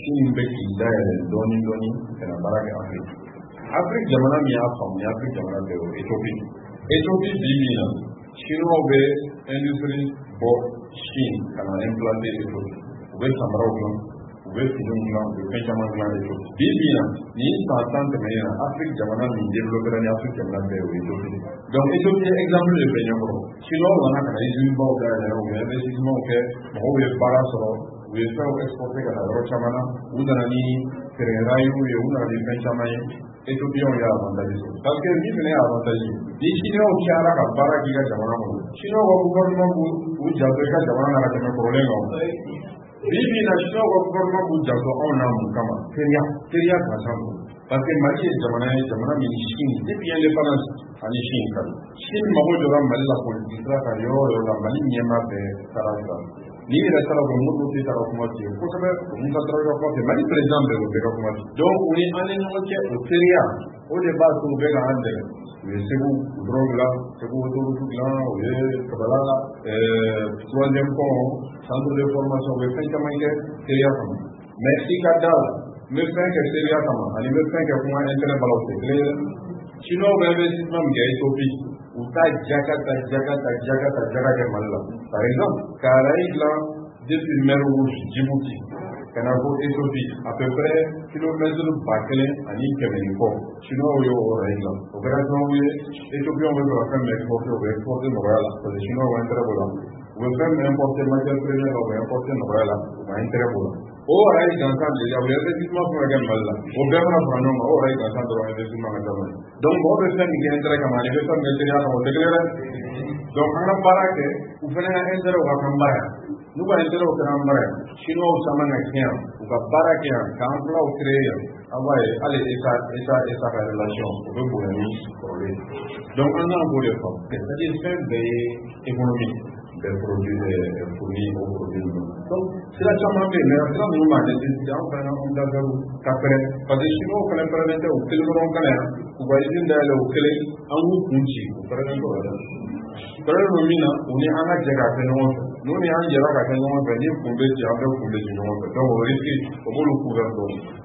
Chine bɛ k'i dayɛlɛ dɔɔni dɔɔni ka na baara kɛ Afrique. Afrique jamana min y'a faamuya Afrique jamana bɛɛ o Éthiopie. Éthiopie bi min na Chinois bɛ industrie bɔ Chine ka na implanter Éthiopie. U bɛ samaraw dilan, u bɛ finiw dilan, u bɛ fɛn caman dilan Éthiopie. Bi min na nin san 10 tɛmɛnen na Afrique jamana min développera ni Afrique jamana bɛɛ o Éthiopie. Donc Éthiopie exemple de bɛ ɲɛkɔrɔ. Chinois nana ka na usine baw dayɛlɛ u bɛ investissement kɛ, mɔgɔw bɛ baara sɔrɔ. U ye fɛnw exporté ka taa yɔrɔ caman na, u nana ni terrain ye, u nana ni fɛn caman ye. Éthiopiens y'a avantage sɔrɔ. Parce que min fɛnɛ y'a avantage ni Chinois cayara ka baara k'i ka jamana kɔnɔ, Chinois ka gouvernement b'u janto i ka jamana na ka tɛmɛ kɔrɔlen kan. Bi min na Chinois ka gouvernement b'u janto anw na mun kama? Teriya gansan don. Parce que Mali ye jamana ye, jamana min Chine depuis indépendance ani Chine kan. Chine mago jɔra Mali la politique sira kan yɔrɔ o yɔrɔ la, Mali ɲɛmaa bɛɛ taara sira. Ni yɛrɛ taara ko Modibo Keyita ka kuma tɛ yen kosɛbɛ, Musa Tarawele ka kuma tɛ yen, Mali président bɛɛ o bɛɛ ka kuma tɛ yen. Donc o ni an ni ɲɔgɔn cɛ o teriya o de b'a to u bɛ ka an dɛmɛ. U ye Segu goudron dilan, Segu autoroute dilan, u ye Kabala troisième pont, centre de formation, u bɛ fɛn caman kɛ teriya kama. Mais i ka da la, n bɛ fɛn kɛ teriya kama ani n bɛ fɛn kɛ kuma intérêt balaw tɛ kelen ye. Chinois bɛ investissement min kɛ Éthiopie, u t'a jaga kɛ Mali la. Par exemple, Karayi dilan depuis mer Rouge, Djibouti, ka na fɔ Éthiopie, à peu près kilomètre 1000 ani 100 kɔ. Chinois y'o Karayi dilan. O kɛra sababu ye Éthiopiens bɛ fɛ ka fɛn min exporter, u bɛ exporter nɔgɔya la, parce que Chinois b'a intérêt b'o la. U bɛ fɛn min importer matière première, u bɛ importer nɔgɔya la, u b'a intérêt b'o la. O Karayi gansan déjà u ye investissement fɛn kɛ Mali la, o bɛɛ fana fara ɲɔgɔn kan, o Karayi gansan dɔrɔn investissement ka ca Mali. Donc mɔgɔ bɛ fɛn min kɛ intérêt kama ani bɛ fɛn min kɛ teriya kama o tɛ kelen dɛ. Donc an ka baara kɛ, u fana ka intérêt u ka kan baara yan. N'u ka intérêt u kɛra an baara yan, Chinois caman ka kɛ yan, u ka baara kɛ yan, k'an filaw créer yan, an b'a ye hali État ka relation o bɛ bonya ni kɔrɔlen. Donc an kan k'o de faamu. C'est-à-dire fɛn bɛɛ ye économie des produits fournis aux produits. Donc sira caman bɛ yen, mais sira ninnu b'a nécessité an fana an d'affaires ka pɛrɛn. Parce que Chinois fana pɛrɛnnen tɛ o kelen dɔrɔn kana yan, u ka usine dayɛlɛ o kelen, an k'u kun ci, o pɛrɛnnen tɛ o la. Pɛrɛnnen don min na, u ni an ka jɛ k'a kɛ ɲɔgɔn fɛ. N'u ni an jɛra k'a kɛ ɲɔgɔn fɛ, ni kun bɛ ci, an bɛ kun bɛ ci ɲɔgɔn fɛ. Donc o risque, o b'olu couvert dɔɔnin.